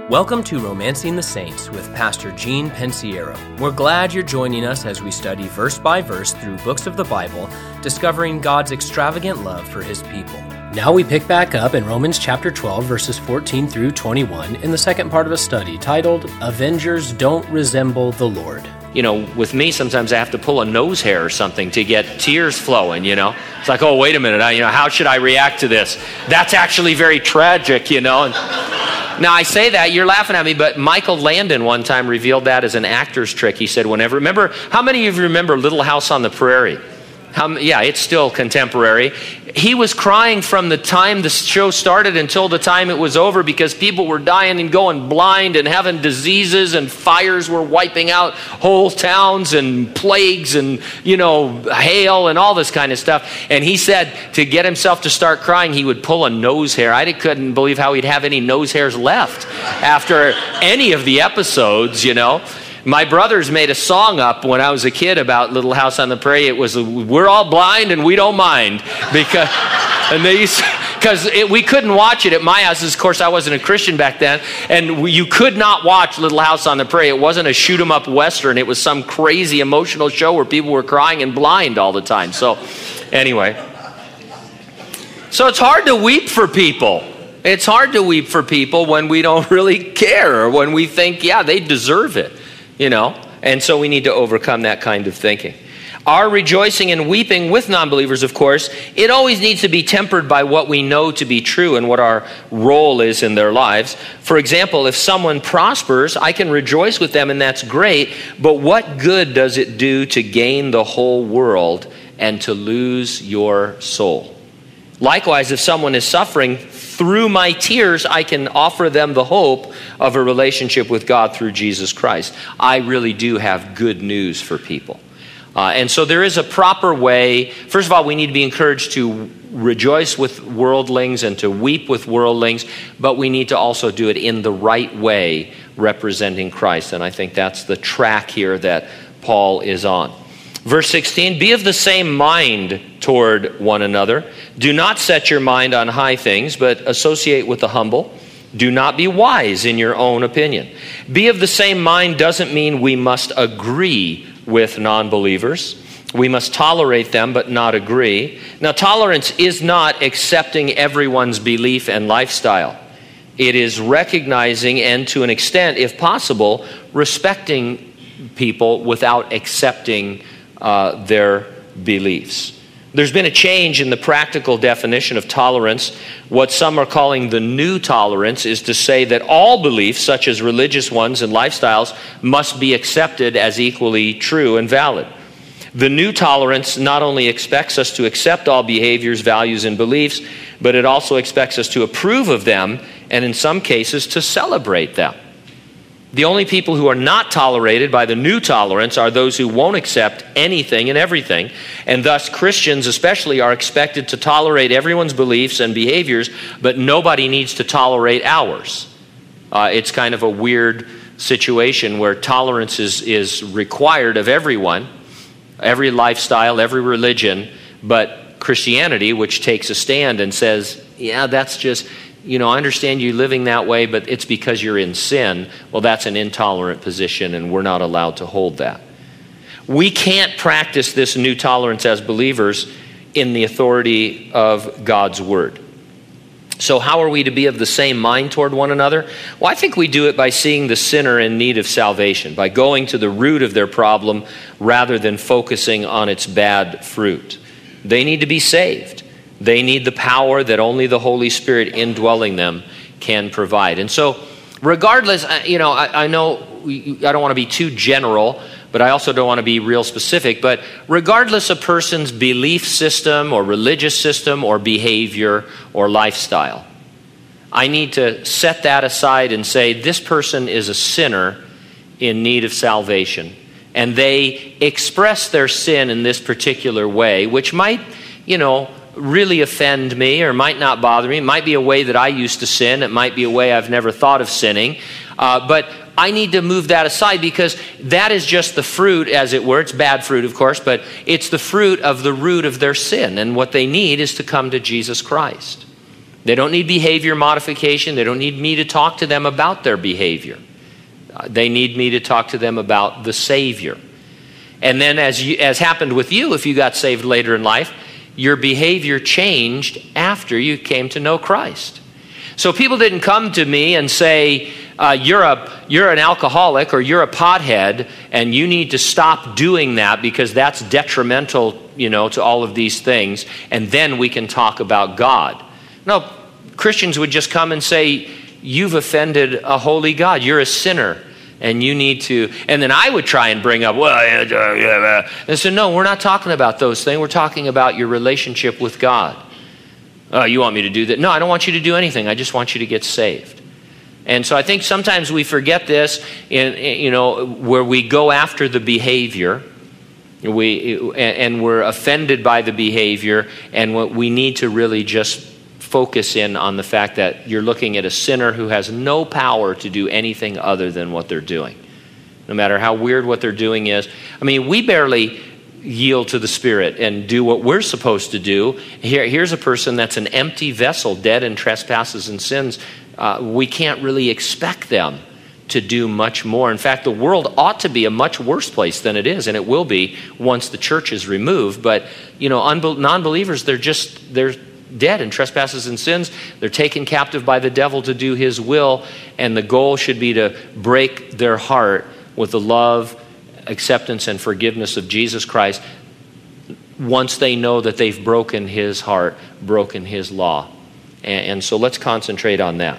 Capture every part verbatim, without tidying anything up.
Welcome to Romancing the Saints with Pastor Gene Pensiero. We're glad you're joining us as we study verse by verse through books of the Bible, discovering God's extravagant love for His people. Now we pick back up in Romans chapter twelve, verses fourteen through twenty-one, in the second part of a study titled, Avengers Don't Resemble the Lord. You know, with me, sometimes I have to pull a nose hair or something to get tears flowing, you know. It's like, oh, wait a minute, I, you know, how should I react to this? That's actually very tragic, you know. And now, I say that, you're laughing at me, but Michael Landon one time revealed that as an actor's trick. He said, whenever, remember, how many of you remember Little House on the Prairie? How, yeah, it's still contemporary. He was crying from the time the show started until the time it was over because people were dying and going blind and having diseases and fires were wiping out whole towns and plagues and, you know, hail and all this kind of stuff. And he said to get himself to start crying, he would pull a nose hair. I couldn't believe how he'd have any nose hairs left after any of the episodes, you know. My brothers made a song up when I was a kid about Little House on the Prairie. It was, we're all blind and we don't mind. Because, and they used, because we couldn't watch it at my house. Of course, I wasn't a Christian back then. And we, you could not watch Little House on the Prairie. It wasn't a shoot 'em up Western. It was some crazy emotional show where people were crying and blind all the time. So anyway. So it's hard to weep for people. It's hard to weep for people when we don't really care or when we think, yeah, they deserve it. You know, and so we need to overcome that kind of thinking. Our rejoicing and weeping with non-believers, of course, it always needs to be tempered by what we know to be true and what our role is in their lives. For example, if someone prospers, I can rejoice with them and that's great, but what good does it do to gain the whole world and to lose your soul? Likewise, if someone is suffering, through my tears, I can offer them the hope of a relationship with God through Jesus Christ. I really do have good news for people. Uh, and so there is a proper way. First of all, we need to be encouraged to rejoice with worldlings and to weep with worldlings, but we need to also do it in the right way, representing Christ. And I think that's the track here that Paul is on. Verse sixteen, be of the same mind toward one another. Do not set your mind on high things, but associate with the humble. Do not be wise in your own opinion. Be of the same mind doesn't mean we must agree with non-believers. We must tolerate them, but not agree. Now, tolerance is not accepting everyone's belief and lifestyle. It is recognizing and, to an extent, if possible, respecting people without accepting Uh, their beliefs. There's been a change in the practical definition of tolerance. What some are calling the new tolerance is to say that all beliefs, such as religious ones and lifestyles, must be accepted as equally true and valid. The new tolerance not only expects us to accept all behaviors, values, and beliefs, but it also expects us to approve of them and in some cases to celebrate them. The only people who are not tolerated by the new tolerance are those who won't accept anything and everything. And thus Christians especially are expected to tolerate everyone's beliefs and behaviors, but nobody needs to tolerate ours. Uh, it's kind of a weird situation where tolerance is, is required of everyone, every lifestyle, every religion, but Christianity, which takes a stand and says, yeah, that's just... You know, I understand you living that way, but it's because you're in sin. Well, that's an intolerant position, and we're not allowed to hold that. We can't practice this new tolerance as believers in the authority of God's word. So how are we to be of the same mind toward one another? Well, I think we do it by seeing the sinner in need of salvation, by going to the root of their problem rather than focusing on its bad fruit. They need to be saved. They need the power that only the Holy Spirit indwelling them can provide. And so regardless, you know, I, I know I don't want to be too general, but I also don't want to be real specific. But regardless of a person's belief system or religious system or behavior or lifestyle, I need to set that aside and say this person is a sinner in need of salvation. And they express their sin in this particular way, which might, you know, really offend me or might not bother me. It might be a way that I used to sin. It might be a way I've never thought of sinning. Uh, but I need to move that aside because that is just the fruit, as it were. It's bad fruit, of course, but it's the fruit of the root of their sin. And what they need is to come to Jesus Christ. They don't need behavior modification. They don't need me to talk to them about their behavior. Uh, they need me to talk to them about the Savior. And then as you, as happened with you, if you got saved later in life, your behavior changed after you came to know Christ. So people didn't come to me and say, uh, you're a you're an alcoholic or you're a pothead and you need to stop doing that because that's detrimental, you know, to all of these things, and then we can talk about God. No, Christians would just come and say, you've offended a holy God. You're a sinner. And you need to, and then I would try and bring up, well, uh, yeah, and so no, we're not talking about those things. We're talking about your relationship with God. Oh, you want me to do that? No, I don't want you to do anything. I just want you to get saved. And so I think sometimes we forget this, in, in you know, where we go after the behavior, we and we're offended by the behavior, and what we need to really just focus in on the fact that you're looking at a sinner who has no power to do anything other than what they're doing. No matter how weird what they're doing is. I mean, we barely yield to the Spirit and do what we're supposed to do. Here, here's a person that's an empty vessel, dead in trespasses and sins. Uh, we can't really expect them to do much more. In fact, the world ought to be a much worse place than it is, and it will be once the church is removed. But, you know, unbe- non-believers, they're just, they're dead in trespasses and sins. They're taken captive by the devil to do his will, and the goal should be to break their heart with the love, acceptance, and forgiveness of Jesus Christ once they know that they've broken his heart, broken his law. And, and so let's concentrate on that.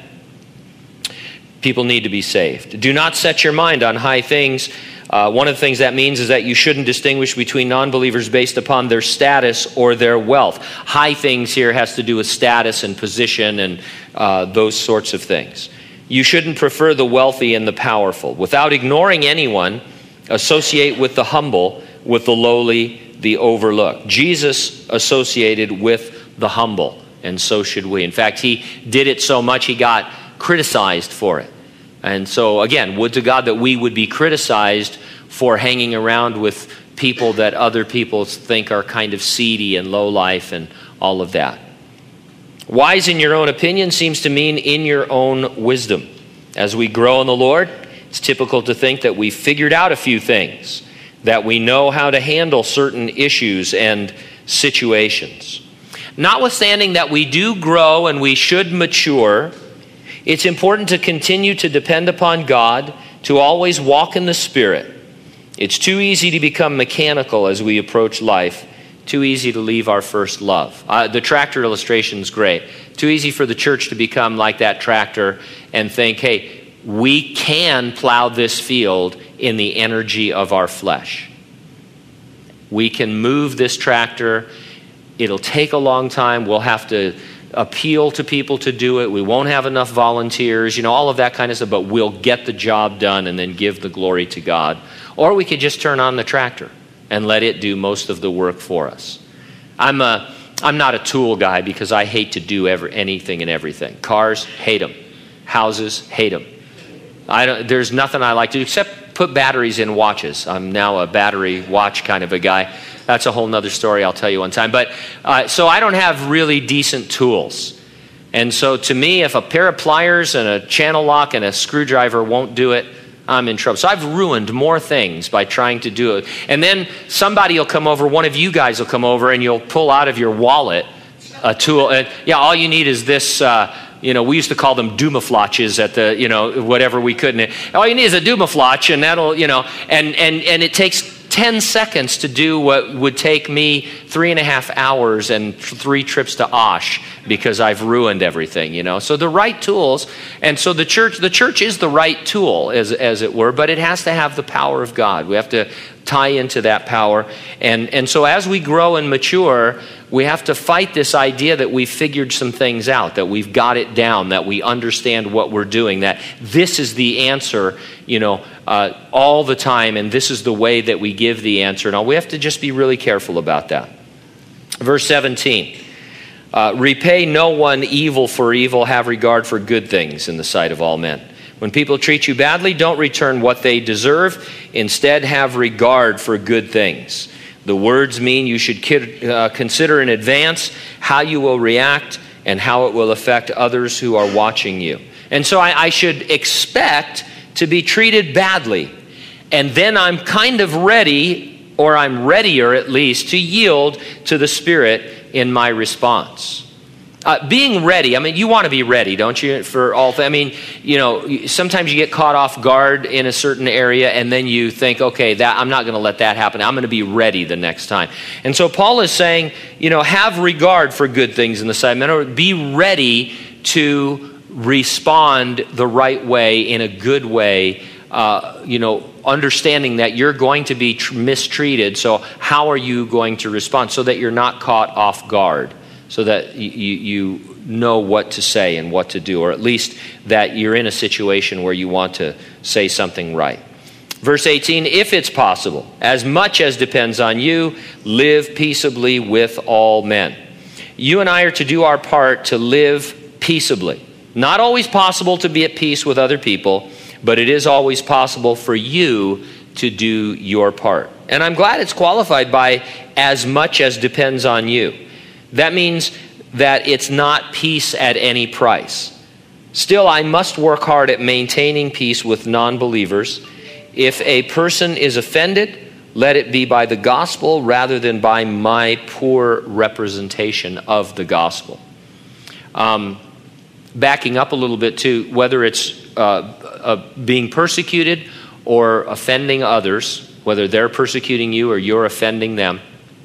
People need to be saved. Do not set your mind on high things. Uh, one of the things that means is that you shouldn't distinguish between non-believers based upon their status or their wealth. High things here has to do with status and position and uh, those sorts of things. You shouldn't prefer the wealthy and the powerful. Without ignoring anyone, associate with the humble, with the lowly, the overlooked. Jesus associated with the humble, and so should we. In fact, he did it so much he got criticized for it. And so, again, would to God that we would be criticized for hanging around with people that other people think are kind of seedy and low life and all of that. Wise in your own opinion seems to mean in your own wisdom. As we grow in the Lord, it's typical to think that we've figured out a few things, that we know how to handle certain issues and situations. Notwithstanding that we do grow and we should mature, it's important to continue to depend upon God, to always walk in the Spirit. It's too easy to become mechanical as we approach life, too easy to leave our first love. Uh, the tractor illustration is great. Too easy for the church to become like that tractor and think, hey, we can plow this field in the energy of our flesh. We can move this tractor. It'll take a long time. We'll have to appeal to people to do it. We won't have enough volunteers, you know, all of that kind of stuff, but we'll get the job done and then give the glory to God. Or we could just turn on the tractor and let it do most of the work for us. I'm a, I'm not a tool guy because I hate to do every, anything and everything. Cars, hate them. Houses, hate them. I don't, there's nothing I like to do except put batteries in watches. I'm now a battery watch kind of a guy. That's a whole nother story I'll tell you one time. But uh, so I don't have really decent tools. And so to me, if a pair of pliers and a channel lock and a screwdriver won't do it, I'm in trouble. So I've ruined more things by trying to do it. And then somebody will come over, one of you guys will come over, and you'll pull out of your wallet a tool. And yeah, all you need is this, uh, you know, we used to call them Dumaflotches at the, you know, whatever we couldn't. All you need is a Dumaflotch, and that'll, you know, and, and, and it takes ten seconds to do what would take me three and a half hours and three trips to Osh because I've ruined everything, you know. So the right tools, and so the church, the church is the right tool, as, as it were, but it has to have the power of God. We have to tie into that power. And, and so as we grow and mature, we have to fight this idea that we've figured some things out, that we've got it down, that we understand what we're doing, that this is the answer, you know, uh, all the time, and this is the way that we give the answer. Now, we have to just be really careful about that. Verse seventeen, uh, repay no one evil for evil, have regard for good things in the sight of all men. When people treat you badly, don't return what they deserve. Instead, have regard for good things. The words mean you should uh, consider in advance how you will react and how it will affect others who are watching you. And so I, I should expect to be treated badly. And then I'm kind of ready, or I'm readier at least, to yield to the Spirit in my response. Uh, being ready, I mean, you want to be ready, don't you, for all things? I mean, you know, sometimes you get caught off guard in a certain area, and then you think, okay, that I'm not going to let that happen. I'm going to be ready the next time. And so Paul is saying, you know, have regard for good things in the sight of men, or be ready to respond the right way, in a good way, uh, you know, understanding that you're going to be tr- mistreated. So how are you going to respond so that you're not caught off guard? So that you, you know what to say and what to do, or at least that you're in a situation where you want to say something right. Verse eighteen, if it's possible, as much as depends on you, live peaceably with all men. You and I are to do our part to live peaceably. Not always possible to be at peace with other people, but it is always possible for you to do your part. And I'm glad it's qualified by as much as depends on you. That means that it's not peace at any price. Still, I must work hard at maintaining peace with non-believers. If a person is offended, let it be by the gospel rather than by my poor representation of the gospel. Um, backing up a little bit too, whether it's uh, uh, being persecuted or offending others, whether they're persecuting you or you're offending them,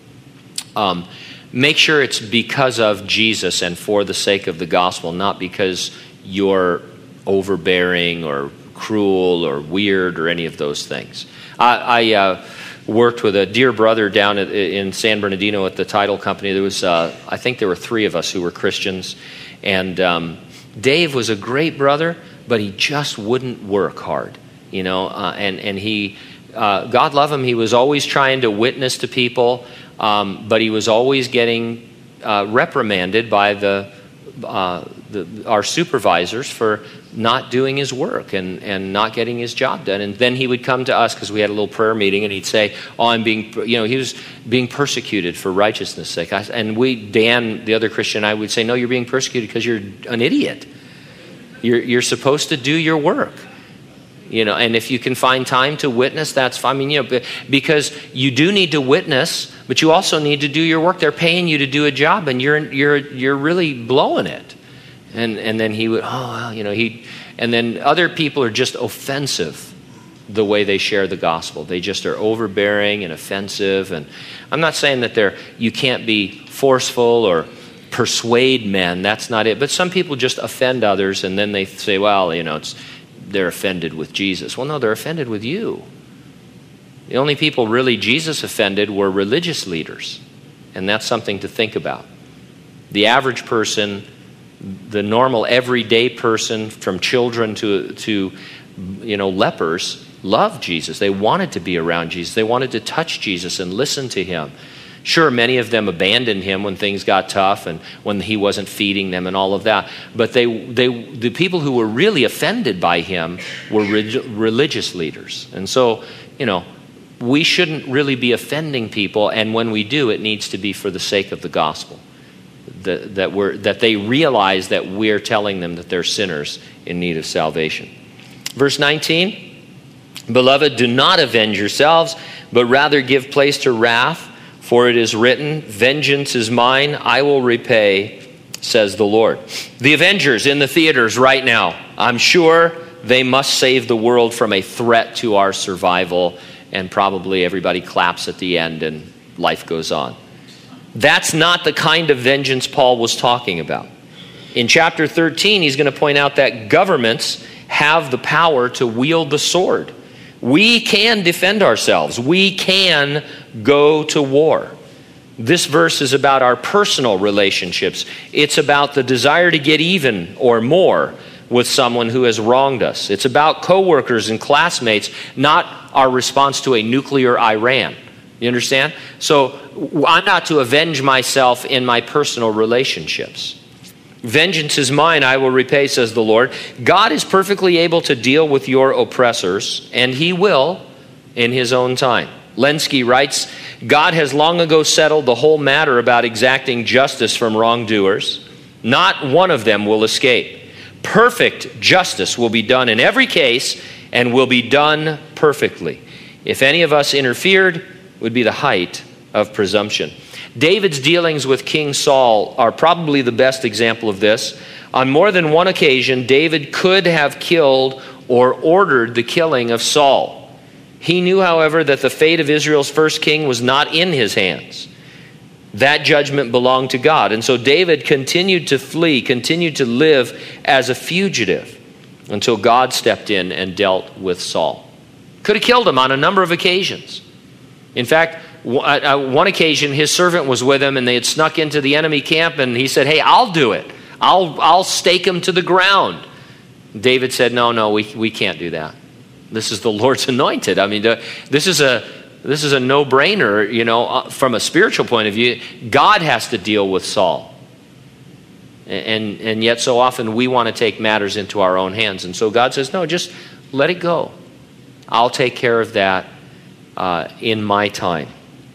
um, make sure it's because of Jesus and for the sake of the gospel, not because you're overbearing or cruel or weird or any of those things. I, I uh, worked with a dear brother down at, in San Bernardino at the title company. There was, uh, I think there were three of us who were Christians. And um, Dave was a great brother, but he just wouldn't work hard, you know. Uh, and, and he, uh, God love him, he was always trying to witness to people. Um, but he was always getting uh, reprimanded by the, uh, the our supervisors for not doing his work and, and not getting his job done. And then he would come to us because we had a little prayer meeting, and he'd say, "Oh, I'm being, you know, he was being persecuted for righteousness' sake." I, and we, Dan, the other Christian, I would say, "No, you're being persecuted because you're an idiot. You're you're supposed to do your work." You know, and if you can find time to witness, that's fine. I mean, you know, because you do need to witness, but you also need to do your work. They're paying you to do a job, and you're you're you're really blowing it. And and then he would, oh, well, you know, he, and then other people are just offensive the way they share the gospel. They just are overbearing and offensive. And I'm not saying that they're you can't be forceful or persuade men. That's not it. But some people just offend others, and then they say, well, you know, it's. They're offended with Jesus. Well, no, they're offended with you. The only people really Jesus offended were religious leaders, and that's something to think about. The average person, the normal everyday person, from children to, to you know, lepers, loved Jesus. They wanted to be around Jesus. They wanted to touch Jesus and listen to him. Sure, many of them abandoned him when things got tough and when he wasn't feeding them and all of that. But they, they, the people who were really offended by him were reg- religious leaders. And so, you know, we shouldn't really be offending people. And when we do, it needs to be for the sake of the gospel. That, that, we're, that they realize that we're telling them that they're sinners in need of salvation. Verse nineteen, beloved, do not avenge yourselves, but rather give place to wrath. For it is written, vengeance is mine, I will repay, says the Lord. The Avengers in the theaters right now, I'm sure they must save the world from a threat to our survival, and probably everybody claps at the end and life goes on. That's not the kind of vengeance Paul was talking about. In chapter thirteen, he's going to point out that governments have the power to wield the sword. We can defend ourselves. We can go to war. This verse is about our personal relationships. It's about the desire to get even or more with someone who has wronged us. It's about coworkers and classmates, not our response to a nuclear Iran. You understand? So I'm not to avenge myself in my personal relationships. Vengeance is mine, I will repay, says the Lord. God is perfectly able to deal with your oppressors, and he will in his own time. Lenski writes, God has long ago settled the whole matter about exacting justice from wrongdoers. Not one of them will escape. Perfect justice will be done in every case and will be done perfectly. If any of us interfered, it would be the height of presumption. David's dealings with King Saul are probably the best example of this. On more than one occasion, David could have killed or ordered the killing of Saul. He knew, however, that the fate of Israel's first king was not in his hands. That judgment belonged to God. And so David continued to flee, continued to live as a fugitive until God stepped in and dealt with Saul. Could have killed him on a number of occasions. In fact, one occasion his servant was with him and they had snuck into the enemy camp and he said, hey, I'll do it. I'll, I'll stake him to the ground. David said, no, no, we, we can't do that. This is the Lord's anointed. I mean, this is a this is a no-brainer, you know, from a spiritual point of view. God has to deal with Saul. And, and yet so often we want to take matters into our own hands. And so God says, no, just let it go. I'll take care of that uh, in my time.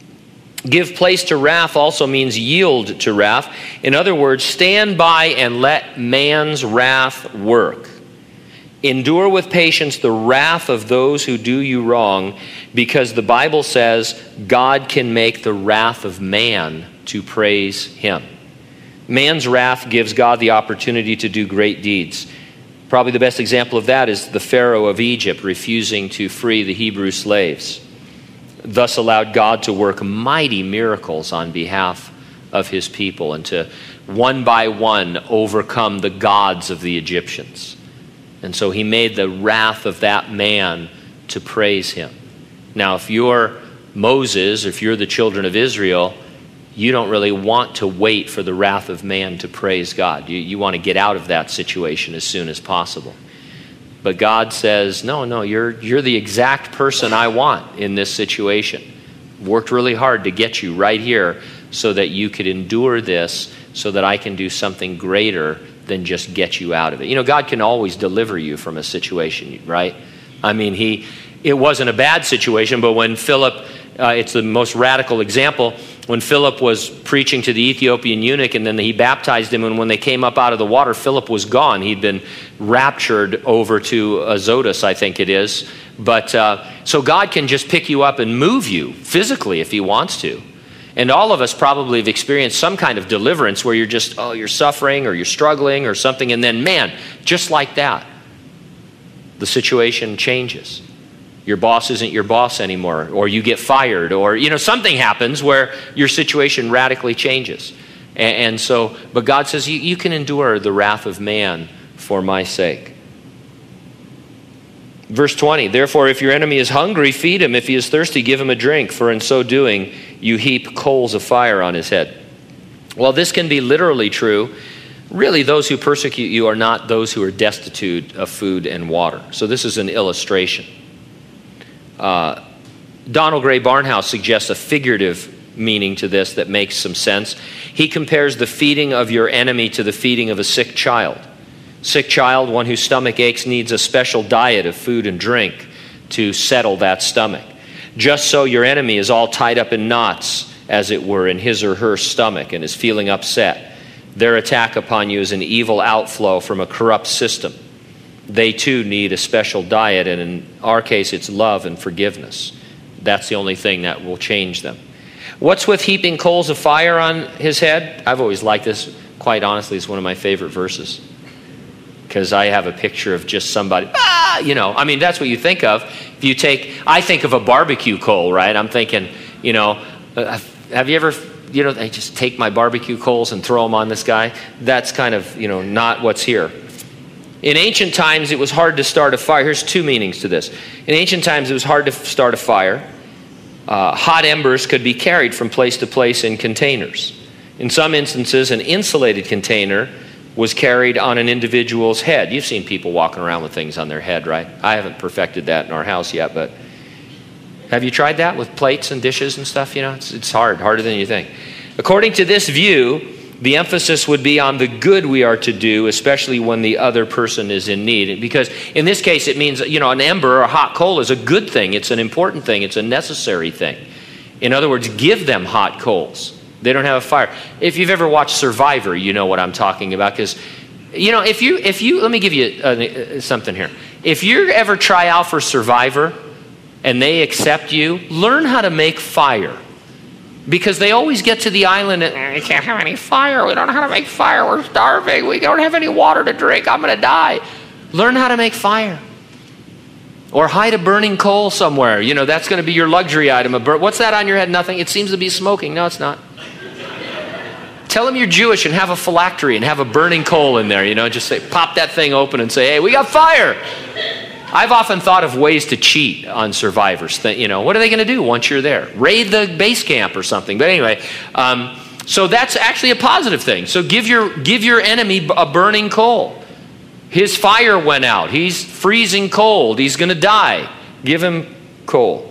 Give place to wrath also means yield to wrath. In other words, stand by and let man's wrath work. Endure with patience the wrath of those who do you wrong, because the Bible says God can make the wrath of man to praise him. Man's wrath gives God the opportunity to do great deeds. Probably the best example of that is the Pharaoh of Egypt refusing to free the Hebrew slaves, thus allowed God to work mighty miracles on behalf of his people and to one by one overcome the gods of the Egyptians. And so he made the wrath of that man to praise him. Now, if you're Moses, if you're the children of Israel, you don't really want to wait for the wrath of man to praise God. You, you want to get out of that situation as soon as possible. But God says, no, no, you're, you're the exact person I want in this situation. Worked really hard to get you right here so that you could endure this, so that I can do something greater than just get you out of it. You know, God can always deliver you from a situation, right? I mean, he it wasn't a bad situation, but when Philip, uh, it's the most radical example, when Philip was preaching to the Ethiopian eunuch and then he baptized him, and when they came up out of the water, Philip was gone. He'd been raptured over to Azotus, I think it is. But uh, so God can just pick you up and move you physically if he wants to. And all of us probably have experienced some kind of deliverance where you're just, oh, you're suffering or you're struggling or something. And then, man, just like that, the situation changes. Your boss isn't your boss anymore, or you get fired, or, you know, something happens where your situation radically changes. And, and so, but God says, you, you can endure the wrath of man for my sake. Verse twenty, therefore, if your enemy is hungry, feed him. If he is thirsty, give him a drink, for in so doing, you heap coals of fire on his head. Well, this can be literally true. Really, those who persecute you are not those who are destitute of food and water. So this is an illustration. Uh, Donald Gray Barnhouse suggests a figurative meaning to this that makes some sense. He compares the feeding of your enemy to the feeding of a sick child. Sick child, one whose stomach aches, needs a special diet of food and drink to settle that stomach. Just so your enemy is all tied up in knots, as it were, in his or her stomach and is feeling upset. Their attack upon you is an evil outflow from a corrupt system. They too need a special diet, and in our case, it's love and forgiveness. That's the only thing that will change them. What's with heaping coals of fire on his head? I've always liked this. Quite honestly, it's one of my favorite verses, because I have a picture of just somebody, ah, you know, I mean, that's what you think of. If you take, I think of a barbecue coal, right? I'm thinking, you know, uh, have you ever, you know, I just take my barbecue coals and throw them on this guy? That's kind of, you know, not what's here. In ancient times, it was hard to start a fire. Here's two meanings to this. In ancient times, it was hard to start a fire. Uh, hot embers could be carried from place to place in containers. In some instances, an insulated container was carried on an individual's head. You've seen people walking around with things on their head, right? I haven't perfected that in our house yet, but have you tried that with plates and dishes and stuff? You know, it's, it's hard, harder than you think. According to this view, the emphasis would be on the good we are to do, especially when the other person is in need. Because in this case, it means, you know, an ember or a hot coal is a good thing. It's an important thing. It's a necessary thing. In other words, give them hot coals. They don't have a fire. If you've ever watched Survivor, you know what I'm talking about. Because, you know, if you, if you, let me give you uh, something here. If you ever try out for Survivor and they accept you, learn how to make fire. Because they always get to the island and we can't have any fire. We don't know how to make fire. We're starving. We don't have any water to drink. I'm going to die. Learn how to make fire. Or hide a burning coal somewhere. You know, that's going to be your luxury item. A bur- What's that on your head? Nothing. It seems to be smoking. No, it's not. Tell them you're Jewish and have a phylactery and have a burning coal in there. You know, just say, pop that thing open and say, hey, we got fire. I've often thought of ways to cheat on survivors. You know, what are they going to do once you're there? Raid the base camp or something. But anyway, um, so that's actually a positive thing. So give your give your enemy a burning coal. His fire went out. He's freezing cold. He's going to die. Give him coal.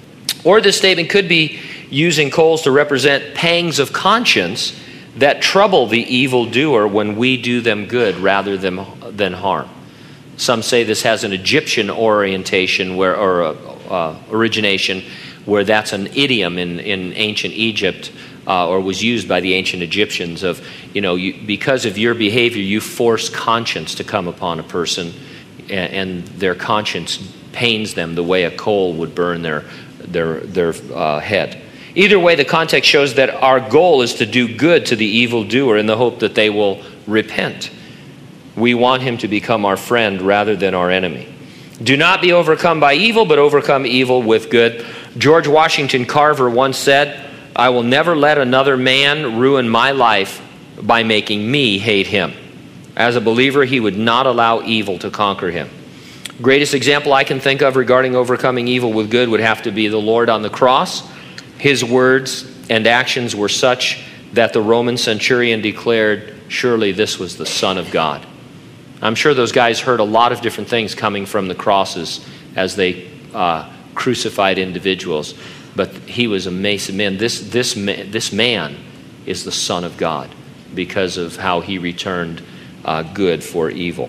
Or this statement could be using coals to represent pangs of conscience that trouble the evildoer when we do them good rather than, than harm. Some say this has an Egyptian orientation where, or uh, uh, origination, where that's an idiom in, in ancient Egypt, uh, or was used by the ancient Egyptians of, you know, you, because of your behavior, you force conscience to come upon a person, and, and their conscience pains them the way a coal would burn their their their uh, head. Either way, the context shows that our goal is to do good to the evildoer in the hope that they will repent. We want him to become our friend rather than our enemy. Do not be overcome by evil, but overcome evil with good. George Washington Carver once said, I will never let another man ruin my life by making me hate him. As a believer, he would not allow evil to conquer him. Greatest example I can think of regarding overcoming evil with good would have to be the Lord on the cross. His words and actions were such that the Roman centurion declared, surely this was the Son of God. I'm sure those guys heard a lot of different things coming from the crosses as they uh, crucified individuals. But he was amazing. Man, this, this, this man is the Son of God because of how he returned uh, good for evil.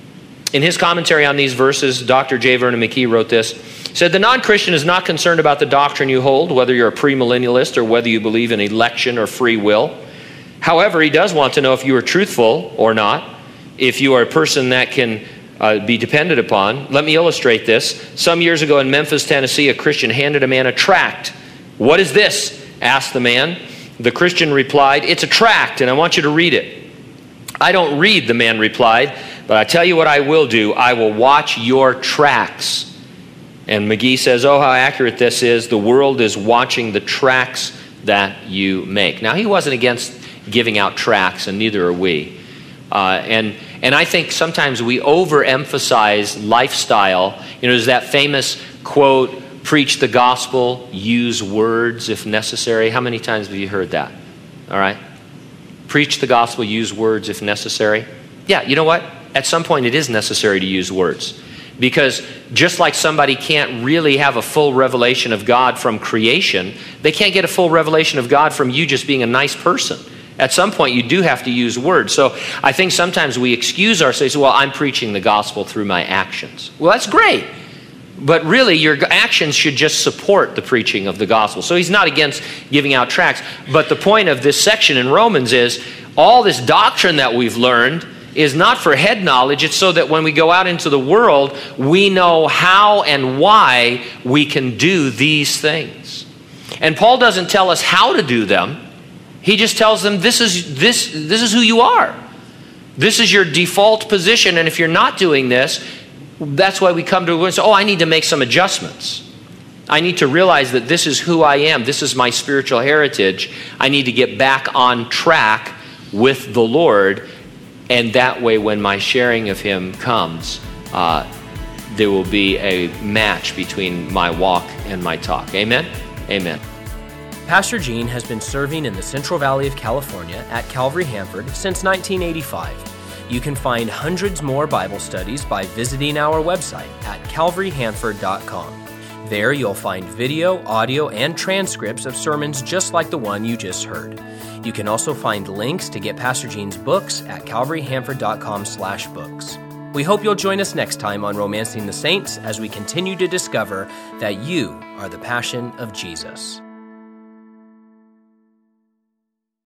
In his commentary on these verses, Doctor J. Vernon McKee wrote this. He said, the non-Christian is not concerned about the doctrine you hold, whether you're a premillennialist or whether you believe in election or free will. However, he does want to know if you are truthful or not, if you are a person that can uh, be depended upon. Let me illustrate this. Some years ago in Memphis, Tennessee, a Christian handed a man a tract. What is this? Asked the man. The Christian replied, it's a tract, and I want you to read it. I don't read, the man replied, but I tell you what I will do. I will watch your tracks. And McGee says, oh, how accurate this is. The world is watching the tracks that you make. Now, he wasn't against giving out tracts, and neither are we. Uh, and and I think sometimes we overemphasize lifestyle. You know, there's that famous quote, preach the gospel, use words if necessary. How many times have you heard that? All right. Preach the gospel, use words if necessary. Yeah, you know what? At some point it is necessary to use words. Because just like somebody can't really have a full revelation of God from creation, they can't get a full revelation of God from you just being a nice person. At some point, you do have to use words. So I think sometimes we excuse ourselves, well, I'm preaching the gospel through my actions. Well, that's great. But really, your actions should just support the preaching of the gospel. So he's not against giving out tracts. But the point of this section in Romans is all this doctrine that we've learned is not for head knowledge. It's so that when we go out into the world, we know how and why we can do these things. And Paul doesn't tell us how to do them. He just tells them this is this this is who you are. This is your default position, and if you're not doing this, that's why we come to and say, oh, I need to make some adjustments. I need to realize that this is who I am. This is my spiritual heritage. I need to get back on track with the Lord, and that way when my sharing of Him comes, uh, there will be a match between my walk and my talk. Amen? Amen. Pastor Gene has been serving in the Central Valley of California at Calvary Hanford since nineteen eighty-five. You can find hundreds more Bible studies by visiting our website at calvary hanford dot com. There you'll find video, audio, and transcripts of sermons just like the one you just heard. You can also find links to get Pastor Gene's books at calvary hanford dot com slash books. We hope you'll join us next time on Romancing the Saints as we continue to discover that you are the passion of Jesus.